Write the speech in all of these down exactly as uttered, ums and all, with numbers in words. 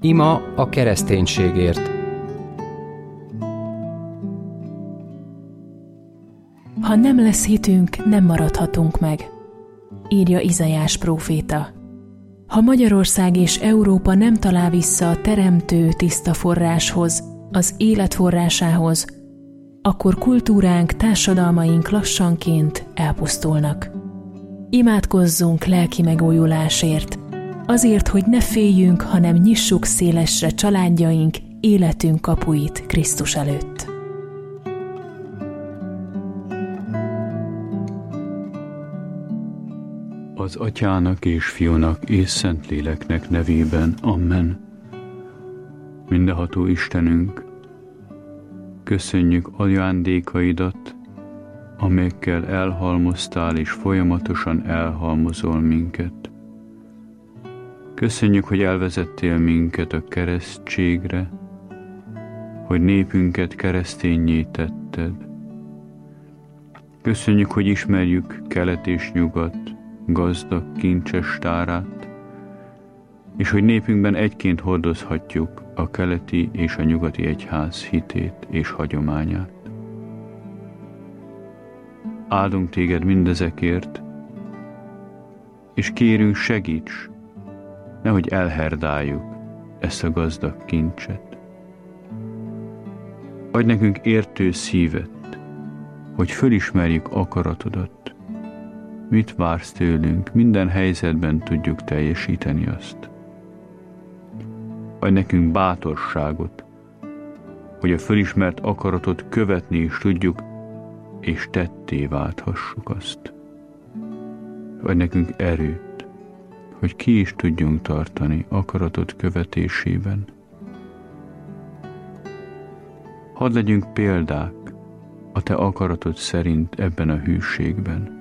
Ima a kereszténységért. Ha nem lesz hitünk, nem maradhatunk meg, írja Izaiás próféta. Ha Magyarország és Európa nem talál vissza a teremtő tiszta forráshoz, az élet forrásához, akkor kultúránk, társadalmaink lassanként elpusztulnak. Imádkozzunk lelki megújulásért, azért, hogy ne féljünk, hanem nyissuk szélesre családjaink, életünk kapuit Krisztus előtt. Az Atyának és Fiúnak és Szentléleknek nevében. Amen. Mindenható Istenünk, köszönjük ajándékaidat, amelyekkel elhalmoztál és folyamatosan elhalmozol minket. Köszönjük, hogy elvezettél minket a keresztségre, hogy népünket kereszténnyé tetted. Köszönjük, hogy ismerjük kelet és nyugat gazdag, kincses tárát, és hogy népünkben egyként hordozhatjuk a keleti és a nyugati egyház hitét és hagyományát. Áldunk téged mindezekért, és kérünk, segíts, nehogy elherdáljuk ezt a gazdag kincset. Adj nekünk értő szívet, hogy fölismerjük akaratodat, mit vársz tőlünk, minden helyzetben tudjuk teljesíteni azt. Adj nekünk bátorságot, hogy a fölismert akaratot követni is tudjuk, és tetté válthassuk azt. Adj nekünk erőt, hogy ki is tudjunk tartani akaratot követésében. Hadd legyünk példák a te akaratod szerint ebben a hűségben.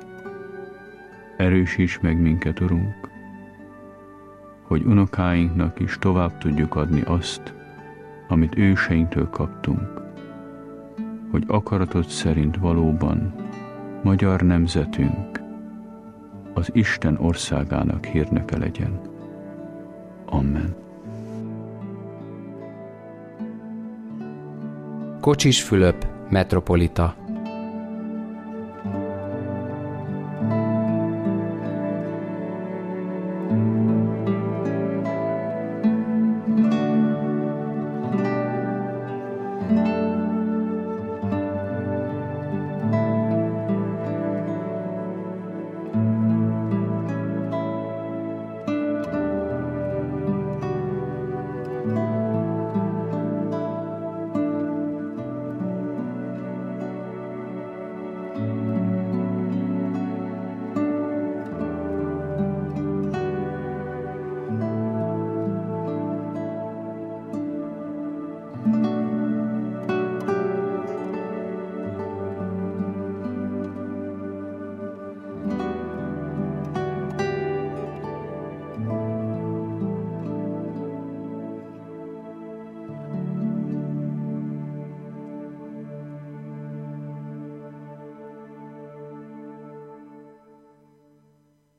Erősíts meg minket, Urunk, hogy unokáinknak is tovább tudjuk adni azt, amit őseinktől kaptunk, hogy akaratod szerint valóban magyar nemzetünk az Isten országának hírnöke legyen. Amen. Kocsis Fülöp, metropolita.